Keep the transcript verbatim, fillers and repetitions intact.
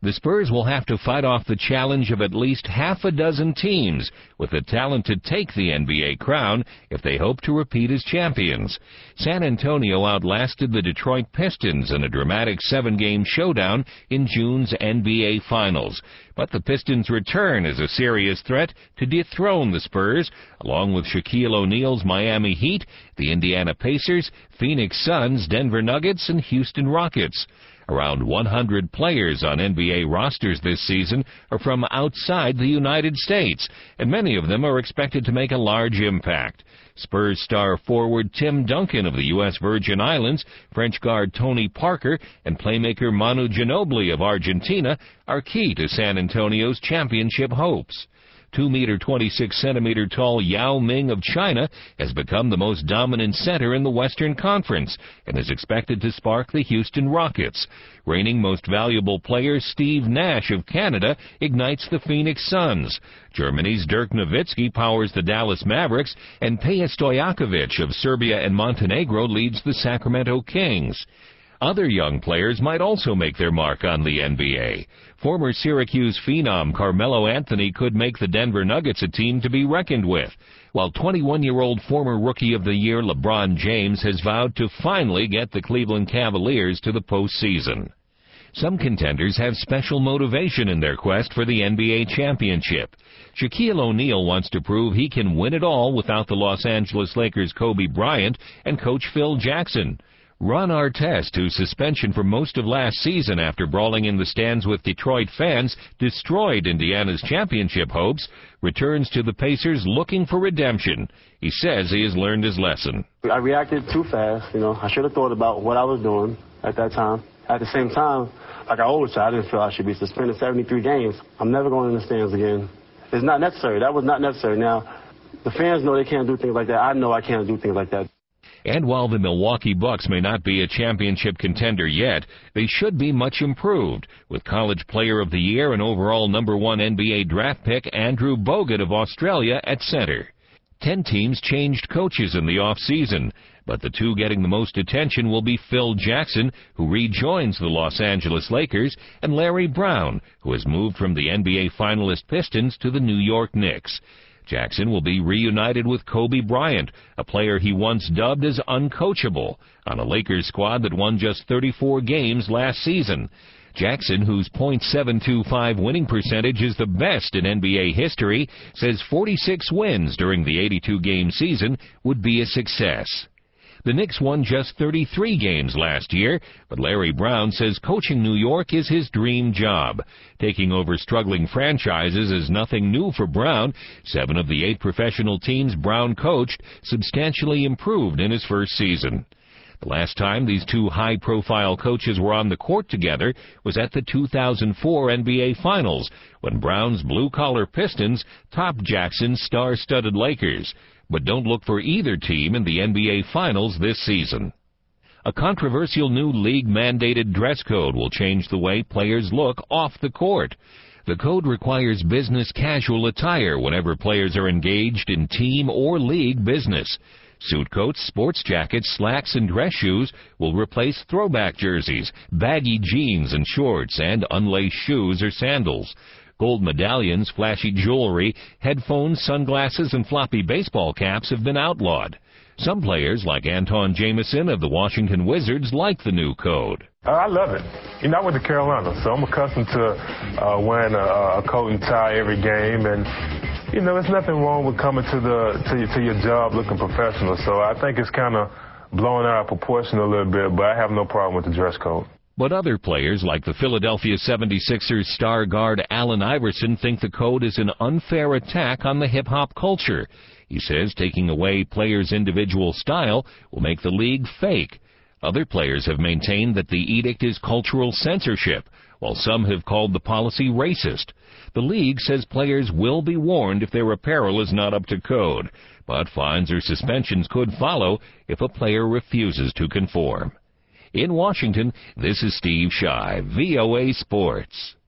The Spurs will have to fight off the challenge of at least half a dozen teams with the talent to take the N B A crown if they hope to repeat as champions. San Antonio outlasted the Detroit Pistons in a dramatic seven-game showdown in June's N B A Finals. But the Pistons return as a serious threat to dethrone the Spurs, along with Shaquille O'Neal's Miami Heat, the Indiana Pacers, Phoenix Suns, Denver Nuggets, and Houston Rockets. Around one hundred players on N B A rosters this season are from outside the United States, and many of them are expected to make a large impact. Spurs star forward Tim Duncan of the U S Virgin Islands, French guard Tony Parker, and playmaker Manu Ginobili of Argentina are key to San Antonio's championship hopes. two meter twenty-six centimeter tall Yao Ming of China has become the most dominant center in the Western Conference and is expected to spark the Houston Rockets. Reigning most valuable player Steve Nash of Canada ignites the Phoenix Suns. Germany's Dirk Nowitzki powers the Dallas Mavericks, and Peja Stojakovic of Serbia and Montenegro leads the Sacramento Kings. Other young players might also make their mark on the N B A. Former Syracuse phenom Carmelo Anthony could make the Denver Nuggets a team to be reckoned with, while twenty-one-year-old former Rookie of the Year LeBron James has vowed to finally get the Cleveland Cavaliers to the postseason. Some contenders have special motivation in their quest for the N B A championship. Shaquille O'Neal wants to prove he can win it all without the Los Angeles Lakers' Kobe Bryant and coach Phil Jackson. Ron Artest, whose suspension for most of last season after brawling in the stands with Detroit fans destroyed Indiana's championship hopes, returns to the Pacers looking for redemption. He says he has learned his lesson. I reacted too fast. You know, I should have thought about what I was doing at that time. At the same time, like I always said, I didn't feel I should be suspended seventy-three games. I'm never going in the stands again. It's not necessary. That was not necessary. Now, the fans know they can't do things like that. I know I can't do things like that. And while the Milwaukee Bucks may not be a championship contender yet, they should be much improved, with College Player of the Year and overall number one N B A draft pick Andrew Bogut of Australia at center. Ten teams changed coaches in the offseason, but the two getting the most attention will be Phil Jackson, who rejoins the Los Angeles Lakers, and Larry Brown, who has moved from the N B A finalist Pistons to the New York Knicks. Jackson will be reunited with Kobe Bryant, a player he once dubbed as uncoachable, on a Lakers squad that won just thirty-four games last season. Jackson, whose point seven two five winning percentage is the best in N B A history, says forty-six wins during the eighty-two game season would be a success. The Knicks won just thirty-three games last year, but Larry Brown says coaching New York is his dream job. Taking over struggling franchises is nothing new for Brown. Seven of the eight professional teams Brown coached substantially improved in his first season. The last time these two high-profile coaches were on the court together was at the two thousand four N B A Finals, when Brown's blue-collar Pistons topped Jackson's star-studded Lakers. But don't look for either team in the N B A Finals this season. A controversial new league-mandated dress code will change the way players look off the court. The code requires business casual attire whenever players are engaged in team or league business. Suit coats, sports jackets, slacks, and dress shoes will replace throwback jerseys, baggy jeans and shorts, and unlaced shoes or sandals. Gold medallions, flashy jewelry, headphones, sunglasses, and floppy baseball caps have been outlawed. Some players, like Anton Jameson of the Washington Wizards, like the new code. Uh, I love it. You know, I went to Carolina, so I'm accustomed to uh, wearing a, a coat and tie every game. And, you know, there's nothing wrong with coming to, the, to, to your job looking professional. So I think it's kind of blowing out of proportion a little bit, but I have no problem with the dress code. But other players, like the Philadelphia seventy-sixers star guard Allen Iverson, think the code is an unfair attack on the hip-hop culture. He says taking away players' individual style will make the league fake. Other players have maintained that the edict is cultural censorship, while some have called the policy racist. The league says players will be warned if their apparel is not up to code, but fines or suspensions could follow if a player refuses to conform. In Washington, this is Steve Shy, V O A Sports.